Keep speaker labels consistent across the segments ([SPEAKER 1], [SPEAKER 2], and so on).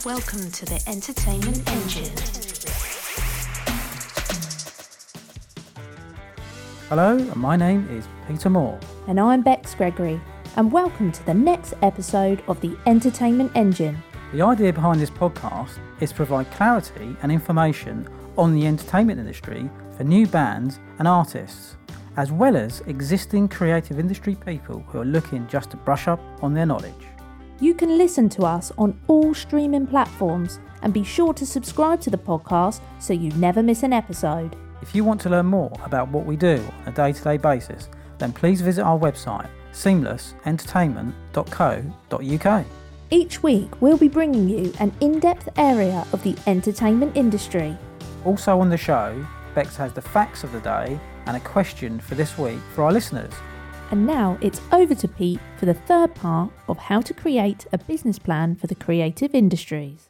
[SPEAKER 1] Welcome to the Entertainment Engine.
[SPEAKER 2] Hello, my name is Peter Moore.
[SPEAKER 3] And I'm Bex Gregory, and welcome to the next episode of the Entertainment Engine.
[SPEAKER 2] The idea behind this podcast is to provide clarity and information on the entertainment industry for new bands and artists, as well as existing creative industry people who are looking just to brush up on their knowledge.
[SPEAKER 3] You can listen to us on all streaming platforms and be sure to subscribe to the podcast so you never miss an episode.
[SPEAKER 2] If you want to learn more about what we do on a day-to-day basis, then please visit our website, seamlessentertainment.co.uk.
[SPEAKER 3] Each week we'll be bringing you an in-depth area of the entertainment industry.
[SPEAKER 2] Also on the show, Bex has the facts of the day and a question for this week for our listeners.
[SPEAKER 3] And now it's over to Pete for the third part of how to create a business plan for the creative industries.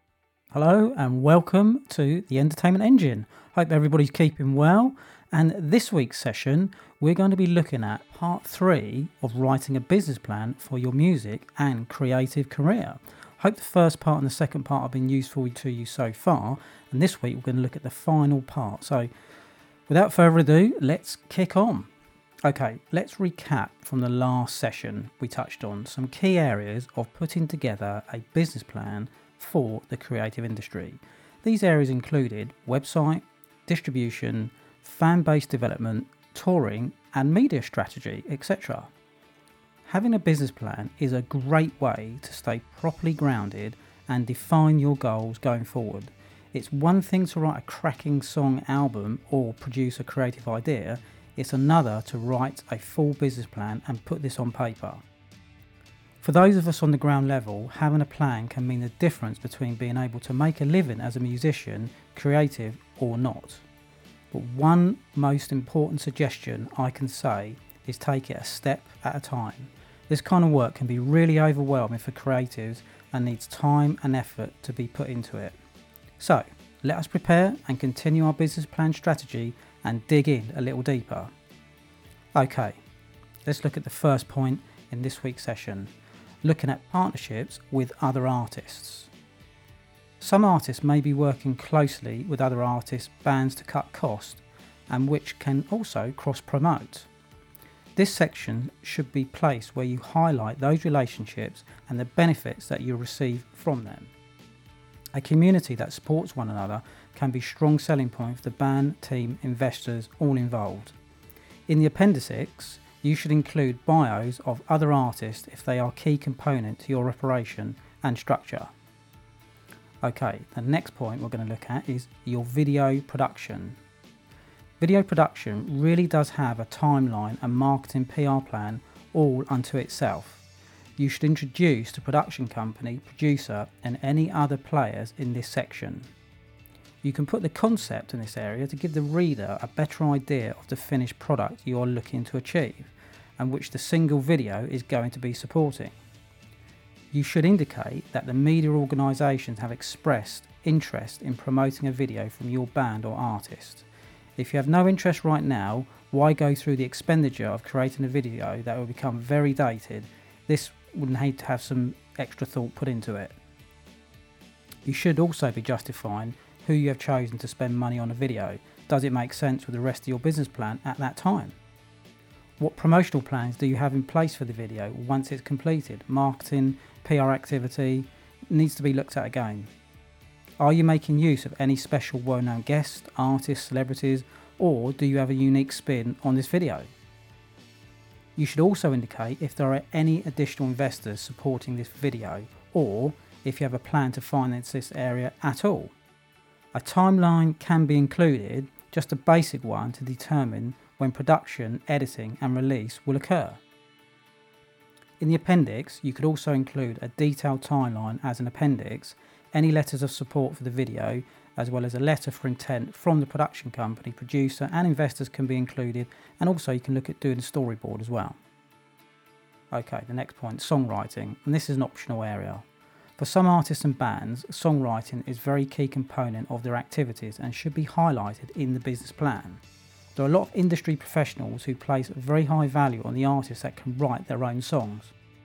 [SPEAKER 2] Hello and welcome to the Entertainment Engine. Hope everybody's keeping well. And this week's session, we're going to be looking at part 3 of writing a business plan for your music and creative career. Hope the first part and the second part have been useful to you so far. And this week we're going to look at the final part. So without further ado, let's kick on. Okay, let's recap from the last session. We touched on some key areas of putting together a business plan for the creative industry. These areas included website, distribution, fan-based development, touring and media strategy, etc. Having a business plan is a great way to stay properly grounded and define your goals going forward. It's one thing to write a cracking song album or produce a creative idea. It's another to write a full business plan and put this on paper. For those of us on the ground level, having a plan can mean the difference between being able to make a living as a musician, creative or not. But one most important suggestion I can say is take it a step at a time. This kind of work can be really overwhelming for creatives and needs time and effort to be put into it. So, let us prepare and continue our business plan strategy and dig in a little deeper. Okay, let's look at the first point in this week's session, looking at partnerships with other artists. Some artists may be working closely with other artists' bands to cut costs, and which can also cross-promote. This section should be placed where you highlight those relationships and the benefits that you receive from them. A community that supports one another can be a strong selling point for the band, team, investors, all involved. In the appendices, you should include bios of other artists if they are a key component to your operation and structure. Okay, the next point we're going to look at is your video production. Video production really does have a timeline and marketing PR plan all unto itself. You should introduce the production company, producer and any other players in this section. You can put the concept in this area to give the reader a better idea of the finished product you are looking to achieve and which the single video is going to be supporting. You should indicate that the media organisations have expressed interest in promoting a video from your band or artist. If you have no interest right now, why go through the expenditure of creating a video that will become very dated? This would need to have some extra thought put into it. You should also be justifying who you have chosen to spend money on a video. Does it make sense with the rest of your business plan at that time? What promotional plans do you have in place for the video once it's completed? Marketing, PR activity needs to be looked at again. Are you making use of any special well-known guests, artists, celebrities, or do you have a unique spin on this video? You should also indicate if there are any additional investors supporting this video or if you have a plan to finance this area at all. A timeline can be included, just a basic one to determine when production, editing and release will occur. In the appendix, you could also include a detailed timeline as an appendix, any letters of support for the video, as well as a letter for intent from the production company, producer and investors can be included, and also you can look at doing a storyboard as well. Okay, the next point, songwriting, and this is an optional area. For some artists and bands, songwriting is a very key component of their activities and should be highlighted in the business plan. There are a lot of industry professionals who place very high value on the artists that can write their own songs.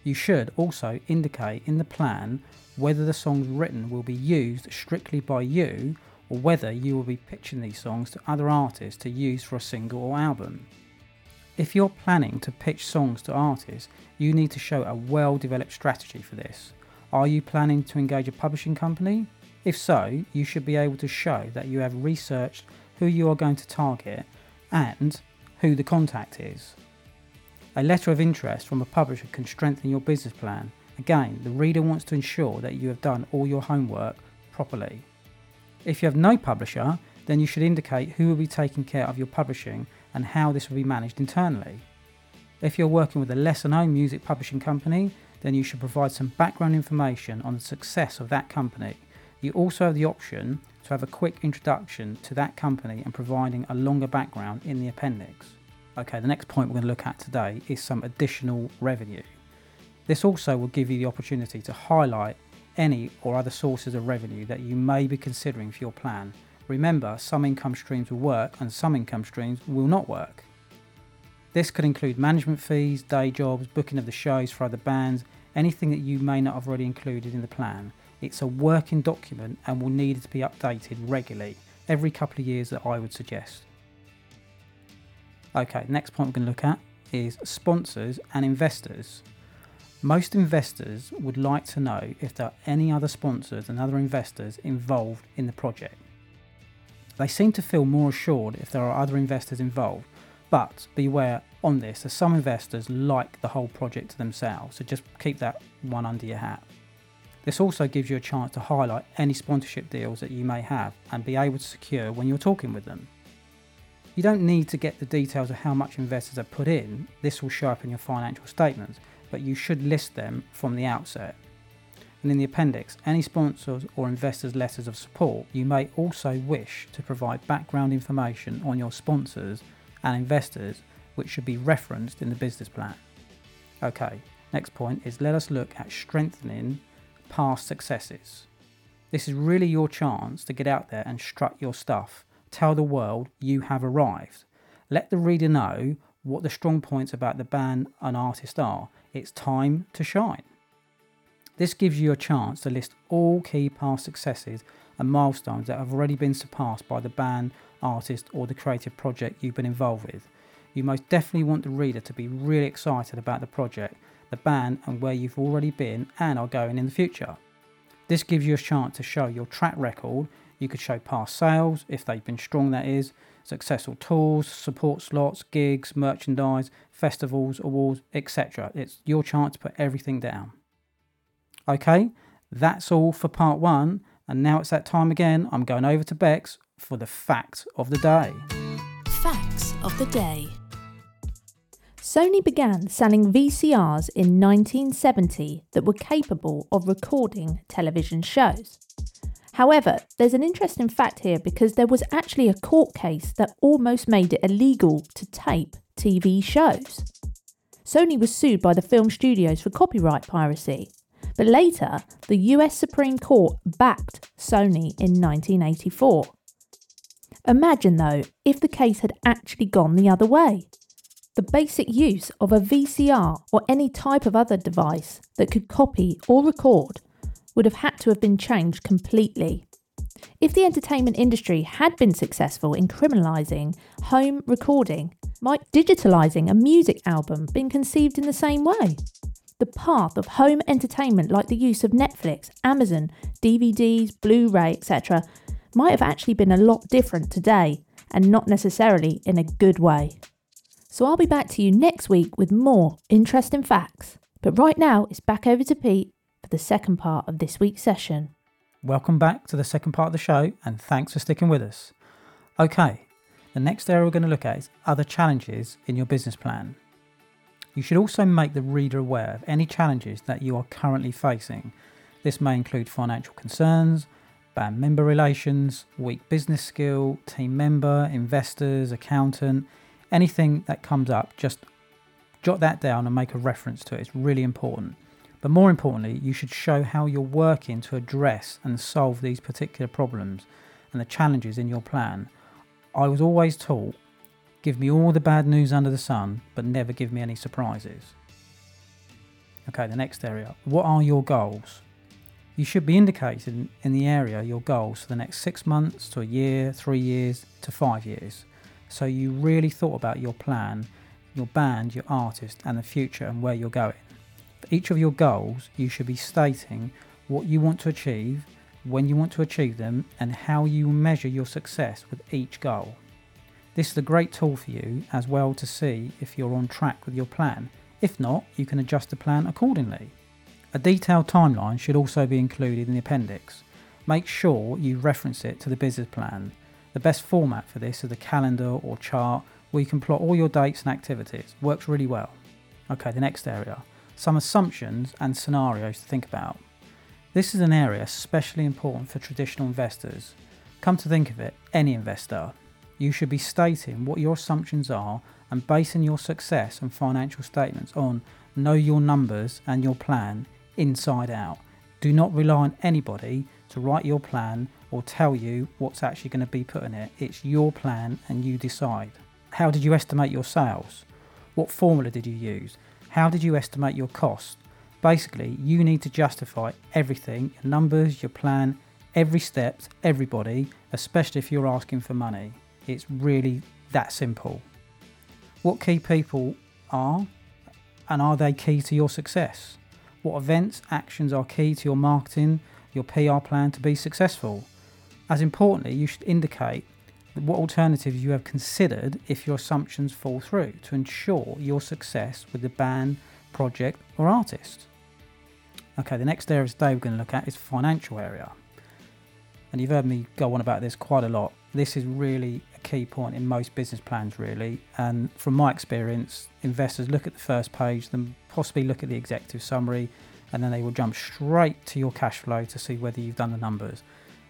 [SPEAKER 2] You should also indicate in the plan whether the songs written will be used strictly by you or whether you will be pitching these songs to other artists to use for a single or album. If you're planning to pitch songs to artists, you need to show a well-developed strategy for this. Are you planning to engage a publishing company? If so, you should be able to show that you have researched who you are going to target and who the contact is. A letter of interest from a publisher can strengthen your business plan. Again, the reader wants to ensure that you have done all your homework properly. If you have no publisher, then you should indicate who will be taking care of your publishing and how this will be managed internally. If you're working with a lesser known music publishing company, then you should provide some background information on the success of that company. You also have the option to have a quick introduction to that company and providing a longer background in the appendix. Okay, the next point we're going to look at today is some additional revenue. This also will give you the opportunity to highlight any or other sources of revenue that you may be considering for your plan. Remember, some income streams will work and some income streams will not work. This could include management fees, day jobs, booking of the shows for other bands, anything that you may not have already included in the plan. It's a working document and will need to be updated regularly, every couple of years that I would suggest. Okay, next point we're going to look at is sponsors and investors. Most investors would like to know if there are any other sponsors and other investors involved in the project. They seem to feel more assured if there are other investors involved, but beware on this, as some investors like the whole project to themselves, so just keep that one under your hat. This also gives you a chance to highlight any sponsorship deals that you may have and be able to secure when you're talking with them. You don't need to get the details of how much investors have put in, this will show up in your financial statements, but you should list them from the outset. And in the appendix, any sponsors or investors' letters of support, you may also wish to provide background information on your sponsors and investors, which should be referenced in the business plan. Okay, next point is let us look at strengthening past successes. This is really your chance to get out there and strut your stuff. Tell the world you have arrived. Let the reader know what the strong points about the band and artist are. It's time to shine. This gives you a chance to list all key past successes and milestones that have already been surpassed by the band, artist or the creative project you've been involved with. You most definitely want the reader to be really excited about the project, the band and where you've already been and are going in the future. This gives you a chance to show your track record. You could show past sales, if they've been strong that is, successful tours, support slots, gigs, merchandise, festivals, awards, etc. It's your chance to put everything down. Okay, that's all for part one, and now it's that time again. I'm going over to Bex for the fact of the day.
[SPEAKER 1] Facts of the day.
[SPEAKER 3] Sony began selling VCRs in 1970 that were capable of recording television shows. However, there's an interesting fact here because there was actually a court case that almost made it illegal to tape TV shows. Sony was sued by the film studios for copyright piracy, but later the US Supreme Court backed Sony in 1984. Imagine though if the case had actually gone the other way. The basic use of a VCR or any type of other device that could copy or record would have had to have been changed completely. If the entertainment industry had been successful in criminalising home recording, might digitalising a music album been conceived in the same way? The path of home entertainment, like the use of Netflix, Amazon, DVDs, Blu-ray, etc., might have actually been a lot different today, and not necessarily in a good way. So I'll be back to you next week with more interesting facts. But right now, it's back over to Pete for the second part of this week's session.
[SPEAKER 2] Welcome back to the second part of the show, and thanks for sticking with us. Okay, the next area we're going to look at is other challenges in your business plan. You should also make the reader aware of any challenges that you are currently facing. This may include financial concerns, band member relations, weak business skill, team member, investors, accountant, anything that comes up, just jot that down and make a reference to it. It's really important. But more importantly, you should show how you're working to address and solve these particular problems and the challenges in your plan. I was always taught, give me all the bad news under the sun, but never give me any surprises. Okay, the next area. What are your goals? You should be indicating in the area your goals for the next 6 months to a year, 3 years to 5 years. So you really thought about your plan, your band, your artist and the future and where you're going. For each of your goals, you should be stating what you want to achieve, when you want to achieve them and how you measure your success with each goal. This is a great tool for you as well to see if you're on track with your plan. If not, you can adjust the plan accordingly. A detailed timeline should also be included in the appendix. Make sure you reference it to the business plan. The best format for this is a calendar or chart where you can plot all your dates and activities. Works really well. Okay, the next area. Some assumptions and scenarios to think about. This is an area especially important for traditional investors. Come to think of it, any investor. You should be stating what your assumptions are and basing your success and financial statements on know your numbers and your plan inside out. Do not rely on anybody to write your plan or tell you what's actually going to be put in it. It's your plan and you decide. How did you estimate your sales? What formula did you use? How did you estimate your cost? Basically, you need to justify everything, your numbers, your plan, every step, everybody, especially if you're asking for money. It's really that simple. What key people are and are they key to your success? What events, actions are key to your marketing, your PR plan to be successful? As importantly, you should indicate what alternatives you have considered if your assumptions fall through to ensure your success with the band, project or artist. Okay, the next area today we're going to look at is financial area. And you've heard me go on about this quite a lot. This is really a key point in most business plans really. And from my experience, investors look at the first page, then possibly look at the executive summary, and then they will jump straight to your cash flow to see whether you've done the numbers.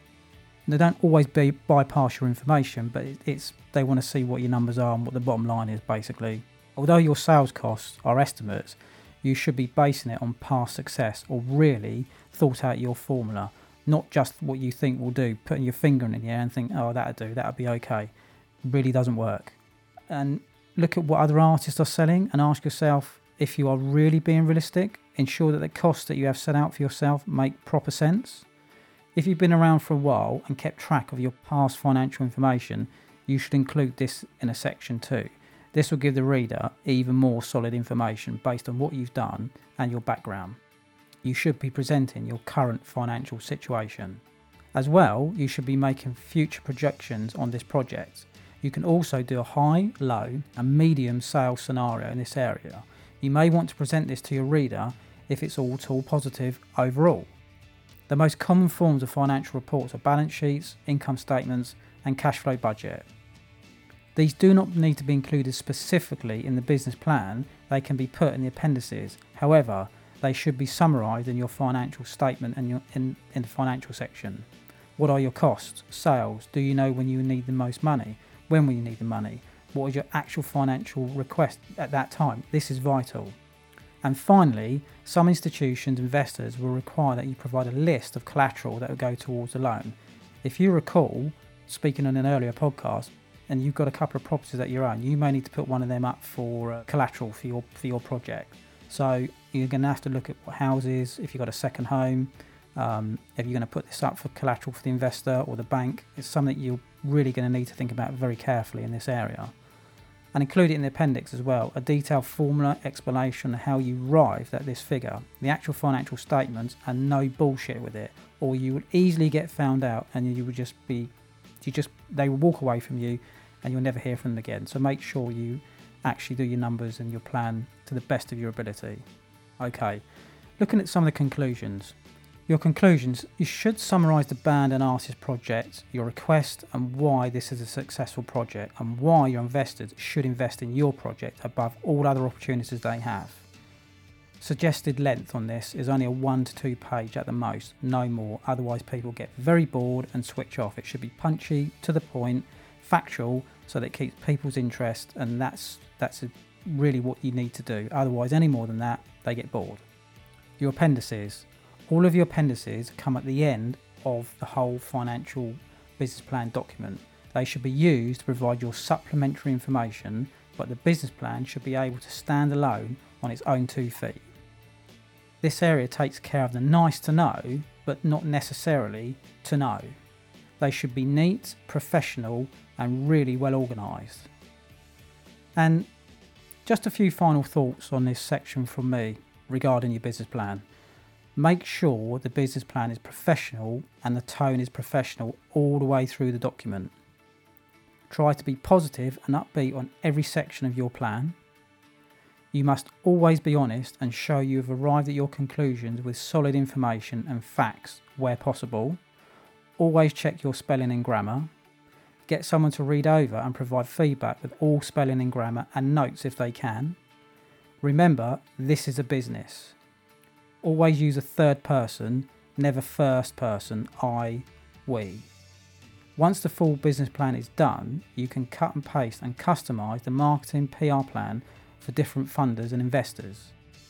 [SPEAKER 2] They don't always bypass your information, but they want to see what your numbers are and what the bottom line is basically. Although your sales costs are estimates, you should be basing it on past success or really thought out your formula. Not just what you think will do, putting your finger in the air and think, oh, that'll be okay. It really doesn't work. And look at what other artists are selling and ask yourself if you are really being realistic. Ensure that the costs that you have set out for yourself make proper sense. If you've been around for a while and kept track of your past financial information, you should include this in a section too. This will give the reader even more solid information based on what you've done and your background. You should be presenting your current financial situation. As well, you should be making future projections on this project. You can also do a high, low and medium sales scenario in this area. You may want to present this to your reader if it's all positive overall. The most common forms of financial reports are balance sheets, income statements and cash flow budget. These do not need to be included specifically in the business plan, they can be put in the appendices. However, they should be summarised in your financial statement and in the financial section. What are your costs? Sales? Do you know when you need the most money? When will you need the money? What is your actual financial request at that time? This is vital. And finally, some institutions, investors will require that you provide a list of collateral that will go towards the loan. If you recall, speaking on an earlier podcast, and you've got a couple of properties that you own, you may need to put one of them up for collateral for your project. So you're going to have to look at what houses, if you've got a second home, if you're going to put this up for collateral for the investor or the bank. It's something you're really going to need to think about very carefully in this area. And include it in the appendix as well, a detailed formula explanation of how you arrived at this figure, the actual financial statements, and no bullshit with it, or you would easily get found out and you would they will walk away from you and you'll never hear from them again. So make sure you actually do your numbers and your plan to the best of your ability. Okay, looking at some of the conclusions. Your conclusions, you should summarise the band and artist project, your request and why this is a successful project and why your investors should invest in your project above all other opportunities they have. Suggested length on this is only a 1 to 2 page at the most, no more, otherwise people get very bored and switch off. It should be punchy, to the point, factual, so that it keeps people's interest, and that's really what you need to do. Otherwise, any more than that, they get bored. Your appendices. All of your appendices come at the end of the whole financial business plan document. They should be used to provide your supplementary information, but the business plan should be able to stand alone on its own 2 feet. This area takes care of the nice to know, but not necessarily to know. They should be neat, professional, and really well organised. And just a few final thoughts on this section from me regarding your business plan. Make sure the business plan is professional and the tone is professional all the way through the document. Try to be positive and upbeat on every section of your plan. You must always be honest and show you have arrived at your conclusions with solid information and facts where possible. Always check your spelling and grammar. Get someone to read over and provide feedback with all spelling and grammar and notes if they can. Remember, this is a business. Always use a third person, never first person, I, we. Once the full business plan is done, you can cut and paste and customise the marketing PR plan for different funders and investors.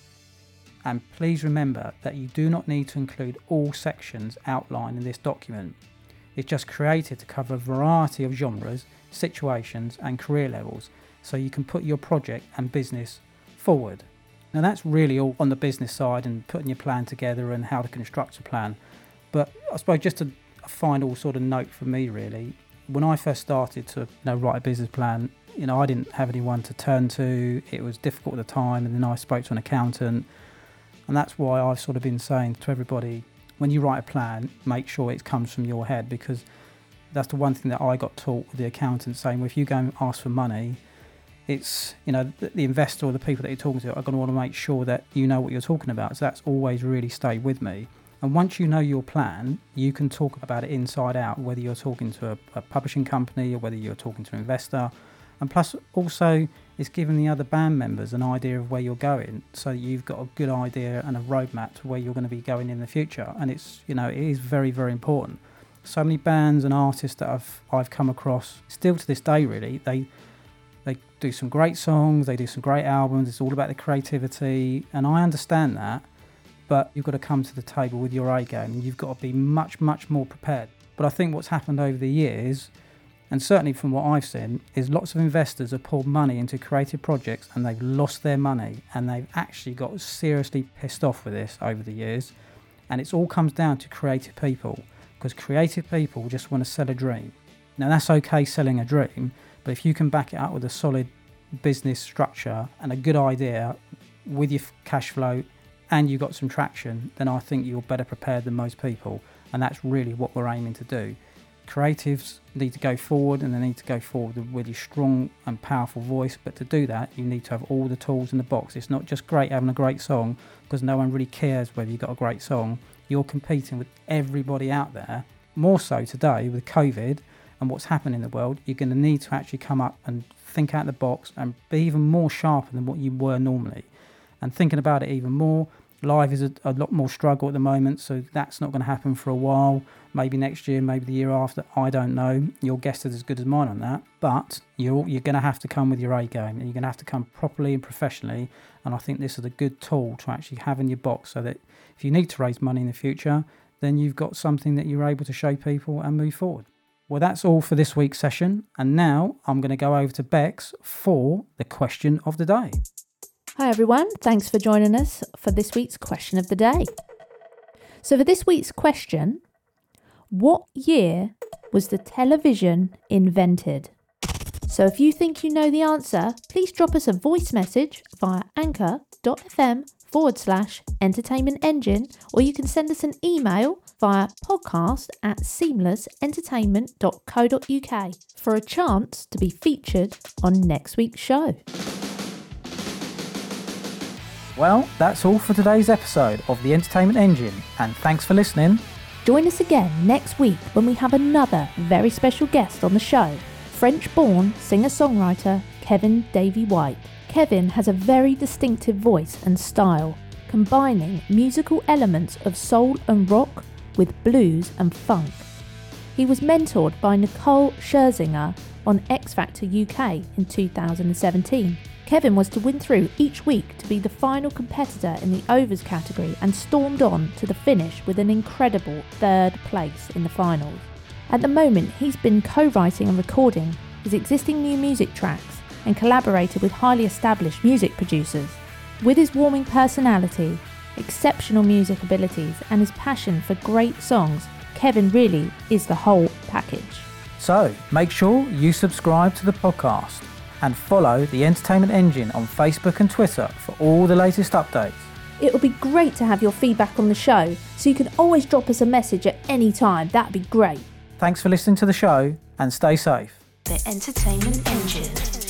[SPEAKER 2] And please remember that you do not need to include all sections outlined in this document. It's just created to cover a variety of genres, situations and career levels, so you can put your project and business forward. Now that's really all on the business side and putting your plan together and how to construct a plan. But I suppose just a final sort of note for me really, when I first started to write a business plan, I didn't have anyone to turn to. It was difficult at the time, and then I spoke to an accountant, and that's why I've sort of been saying to everybody, when you write a plan, make sure it comes from your head, because that's the one thing that I got taught with the accountant, saying, well, if you go and ask for money, it's, the investor or the people that you're talking to are going to want to make sure that you know what you're talking about. So that's always really stayed with me. And once you know your plan, you can talk about it inside out, whether you're talking to a publishing company or whether you're talking to an investor. And plus also it's giving the other band members an idea of where you're going, so you've got a good idea and a roadmap to where you're going to be going in the future. And it's, it is very, very important. So many bands and artists that I've come across, still to this day really, they do some great songs, they do some great albums, it's all about the creativity, and I understand that, but you've got to come to the table with your A game, and you've got to be much, much more prepared. But I think what's happened over the years, and certainly from what I've seen, is lots of investors have poured money into creative projects and they've lost their money, and they've actually got seriously pissed off with this over the years. And it all comes down to creative people, because creative people just want to sell a dream. Now that's okay selling a dream, but if you can back it up with a solid business structure and a good idea with your cash flow and you've got some traction, then I think you're better prepared than most people. And that's really what we're aiming to do. Creatives need to go forward, and they need to go forward with a really strong and powerful voice, but to do that you need to have all the tools in the box. It's not just great having a great song, because no one really cares whether you've got a great song. You're competing with everybody out there. More so today with COVID and what's happening in the world, you're going to need to actually come up and think out the box and be even more sharper than what you were normally. And thinking about it even more, live is a lot more struggle at the moment, so that's not going to happen for a while. Maybe next year, maybe the year after, I don't know. Your guess is as good as mine on that. But you're going to have to come with your A game, and you're going to have to come properly and professionally. And I think this is a good tool to actually have in your box, so that if you need to raise money in the future, then you've got something that you're able to show people and move forward. Well, that's all for this week's session. And now I'm going to go over to Bex for the question of the day.
[SPEAKER 3] Hi everyone, thanks for joining us for this week's question of the day. So for this week's question, what year was the television invented? So if you think you know the answer, please drop us a voice message via anchor.fm/entertainment engine, or you can send us an email via podcast@seamlessentertainment.co.uk for a chance to be featured on next week's show.
[SPEAKER 2] Well, that's all for today's episode of The Entertainment Engine, and thanks for listening.
[SPEAKER 3] Join us again next week when we have another very special guest on the show, French-born singer-songwriter Kevin Davey White. Kevin has a very distinctive voice and style, combining musical elements of soul and rock with blues and funk. He was mentored by Nicole Scherzinger on X Factor UK in 2017. Kevin was to win through each week to be the final competitor in the overs category and stormed on to the finish with an incredible third place in the finals. At the moment, he's been co-writing and recording his existing new music tracks and collaborated with highly established music producers. With his warming personality, exceptional music abilities and his passion for great songs, Kevin really is the whole package.
[SPEAKER 2] So make sure you subscribe to the podcast and follow The Entertainment Engine on Facebook and Twitter for all the latest updates.
[SPEAKER 3] It would be great to have your feedback on the show, so you can always drop us a message at any time. That'd be great.
[SPEAKER 2] Thanks for listening to the show and stay safe.
[SPEAKER 1] The Entertainment Engine.